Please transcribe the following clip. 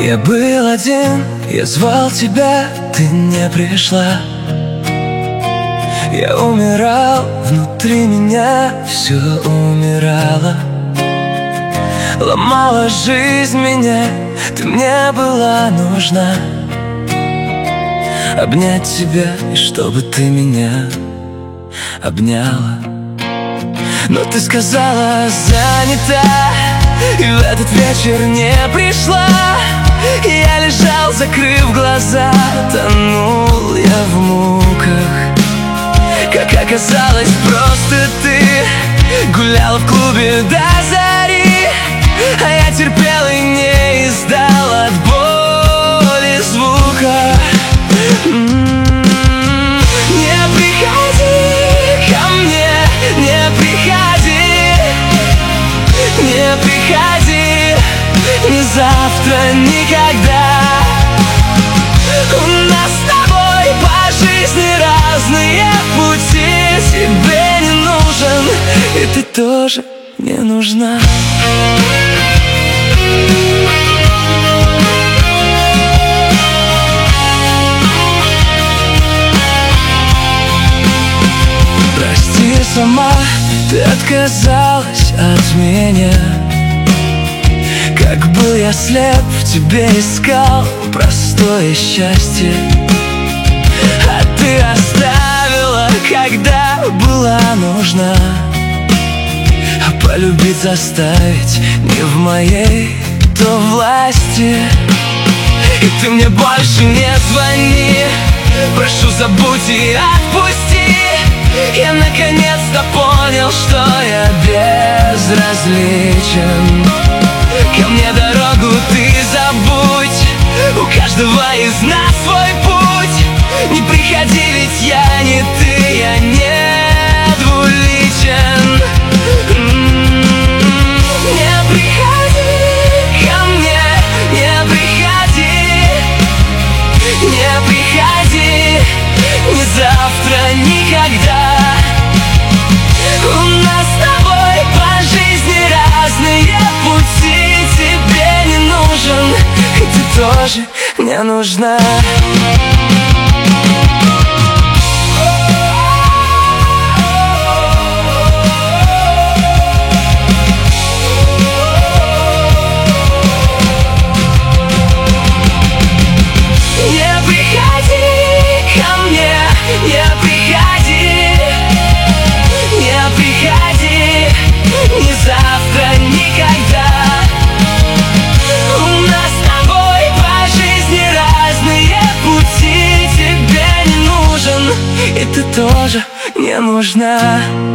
Я был один, я звал тебя, ты не пришла. Я умирал, внутри меня все умирало. Ломала жизнь меня, ты мне была нужна. Обнять тебя, и чтобы ты меня обняла. Но ты сказала, занята, и в этот вечер не пришла. Я лежал, закрыв глаза, тонул я в муках. Как оказалось, просто ты гуляла в клубе до зари, а я терпел и не издал от боли звука. Не приходи ко мне, не приходи, не приходи, ни завтра, никогда. У нас с тобой по жизни разные пути. Тебе не нужен, и ты тоже не нужна. Прости сама, ты отказалась от меня. Как был я слеп, в тебе искал простое счастье, а ты оставила, когда была нужна. А полюбить заставить не в моей то власти. И ты мне больше не звони, прошу, забудь и отпусти. Я наконец-то понял, что я безразличен. Ко мне дорогу ты забудь, у каждого из нас свой путь. Не приходи, ведь я не ты, я не двуличен. Не приходи ко мне, не приходи, не приходи, ни завтра, никогда. У нас с тобой по жизни разные пути. Тебе не нужен, и ты тоже не нужна. Не приходи ко мне, не приходи, не приходи, ни завтра, никогда. У нас с тобой по жизни разные пути. Тебе не нужен, и ты тоже не нужна.